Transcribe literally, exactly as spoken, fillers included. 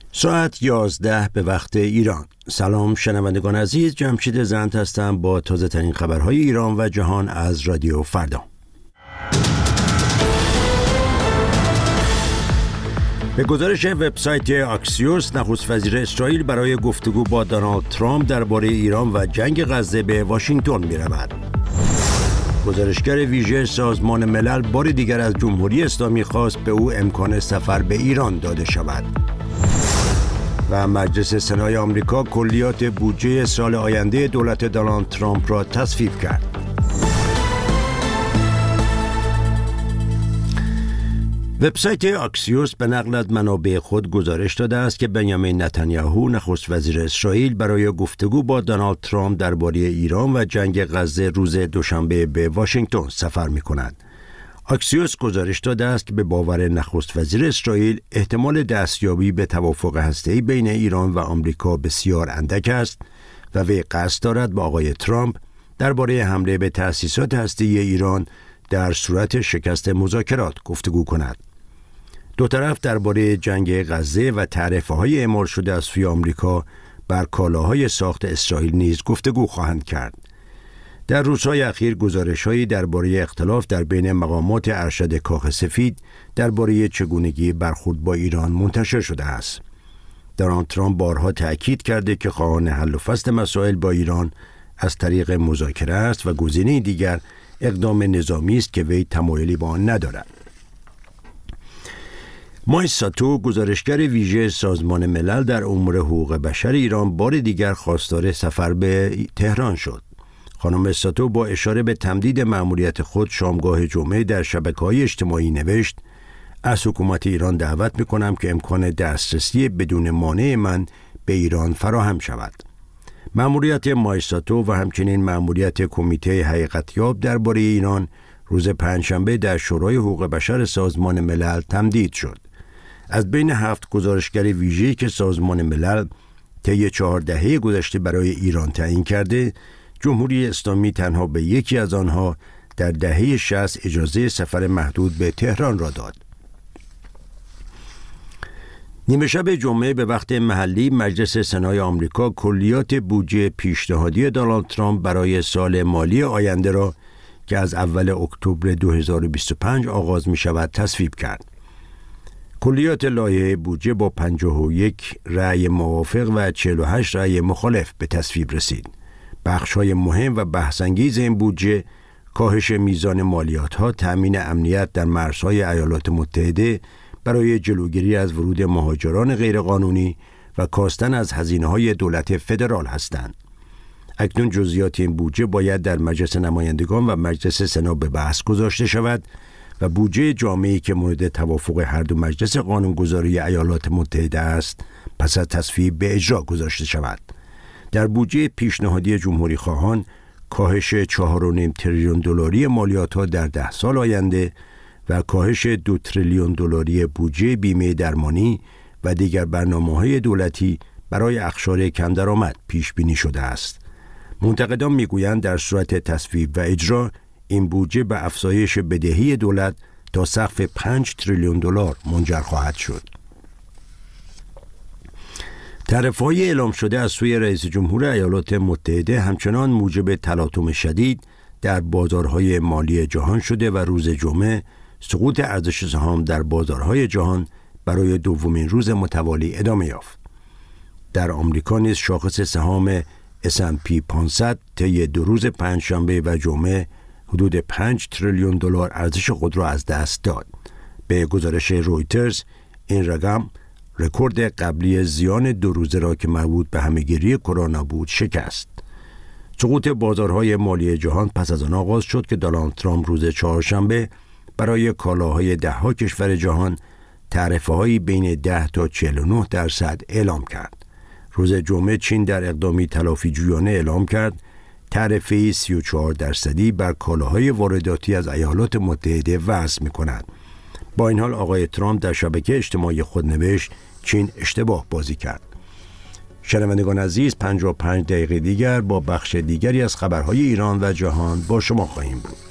ساعت یازده به وقت ایران. سلام شنوندگان عزیز، جمشید زند هستم با تازه ترین خبرهای ایران و جهان از رادیو فردا. به گزارش وبسایت آکسیوس، نخست وزیر اسرائیل برای گفتگو با دونالد ترامپ درباره ایران و جنگ غزه به واشنگتن می رود. گزارشگر ویژه سازمان ملل بار دیگر از جمهوری اسلامی خواست به او امکان سفر به ایران داده شود. و مجلس سنای آمریکا کلیات بودجه سال آینده دولت دونالد ترامپ را تصویب کرد. وبسایت آکسیوس به نقل از منابع خود گزارش داده است که بنیامین نتانیاهو نخست وزیر اسرائیل برای گفتگو با دونالد ترامپ درباره ایران و جنگ غزه روز دوشنبه به واشنگتن سفر می‌کند. آکسیوس گزارش داده است که به باور نخست وزیر اسرائیل احتمال دستیابی به توافق هسته‌ای بین ایران و آمریکا بسیار اندک است و وی قصد دارد با آقای ترامپ درباره حمله به تأسیسات هسته‌ای ایران در صورت شکست مذاکرات گفتگو کند. دو طرف درباره جنگ غزه و تعرفه‌های اعمال شده از سوی آمریکا بر کالاهای ساخت اسرائیل نیز گفتگو خواهند کرد. در روزهای اخیر گزارش‌هایی درباره اختلاف در بین مقامات ارشد کاخ سفید درباره چگونگی برخورد با ایران منتشر شده است. دونالد ترامپ بارها تأکید کرده که خواهان حل و فصل مسائل با ایران از طریق مذاکره است و گزینه دیگر اقدام نظامی است که وی تمایلی به آن ندارد. مایس ساتو، گزارشگر ویژه سازمان ملل در امور حقوق بشر ایران، بار دیگر خواستار سفر به تهران شد. خانم ساتو با اشاره به تمدید مأموریت خود شامگاه جمعه در شبکه‌های اجتماعی نوشت: از حکومت ایران دعوت می‌کنم که امکان دسترسی بدون مانع من به ایران فراهم شود. مأموریت مایس ساتو و همچنین مأموریت کمیته حقیقتیاب درباره ایران روز پنجشنبه در شورای حقوق بشر سازمان ملل تمدید شد. از بین هفت گزارشگر ویژه‌ای که سازمان ملل طی چهار دهه گذشته برای ایران تعیین کرده، جمهوری اسلامی تنها به یکی از آنها در دهه شصت اجازه سفر محدود به تهران را داد. نیمه شب جمعه به وقت محلی، مجلس سنای آمریکا کلیات بودجه پیشنهادی دونالد ترامپ برای سال مالی آینده را که از اول اکتبر دو هزار و بیست و پنج آغاز می شود تصویب کرد. کلیات لایحه بودجه با پنجاه و یک رأی موافق و چهل و هشت رأی مخالف به تصویب رسید. بخش‌های مهم و بحث‌انگیز این بودجه کاهش میزان مالیات‌ها، تأمین امنیت در مرزهای ایالات متحده برای جلوگیری از ورود مهاجران غیرقانونی و کاستن از هزینه‌های دولت فدرال هستند. اکنون جزئیات این بودجه باید در مجلس نمایندگان و مجلس سنا به بحث گذاشته شود و بودجه جامعی که مورد توافق هر دو مجلس قانونگذاری ایالات متحده است پس از تصویب به اجرا گذاشته شود. در بودجه پیشنهادی جمهوری خواهان کاهش چهار و نیم تریلیون دلاری مالیات‌ها در ده سال آینده و کاهش دو تریلیون دلاری بودجه بیمه درمانی و دیگر برنامه‌های دولتی برای اقشار کم درآمد پیش بینی شده است. منتقدان میگویند در صورت تصویب و اجرا این بودجه به افزایش بدهی دولت تا سقف پنج تریلیون دلار منجر خواهد شد. تعرفه‌های اعلام شده از سوی رئیس جمهور ایالات متحده همچنان موجب تلاطم شدید در بازارهای مالی جهان شده و روز جمعه سقوط ارزش سهام در بازارهای جهان برای دومین روز متوالی ادامه یافت. در آمریکا نیز شاخص سهام اس اند پی پانصد طی دو روز پنجشنبه و جمعه حدود پنج تریلیون دلار ارزش خود را از دست داد. به گزارش رویترز این رقم رکورد قبلی زیان دو روزه را که مربوط به همه‌گیری کرونا بود شکست. سقوط بازارهای مالی جهان پس از آن آغاز شد که دونالد ترامپ روز چهارشنبه برای کالاهای ده‌ها کشور جهان تعرفه‌هایی بین ده تا چهل و نه درصد اعلام کرد. روز جمعه چین در اقدامی تلافی جویانه اعلام کرد تعرفه سی و چهار درصدی بر کالاهای وارداتی از ایالات متحده وضع می‌کند. با این حال آقای ترامپ در شبکه اجتماعی خود نوشت چین اشتباه بازی کرد. شنوندگان عزیز، پنجاه و پنج دقیقه دیگر با بخش دیگری از خبرهای ایران و جهان با شما خواهیم بود.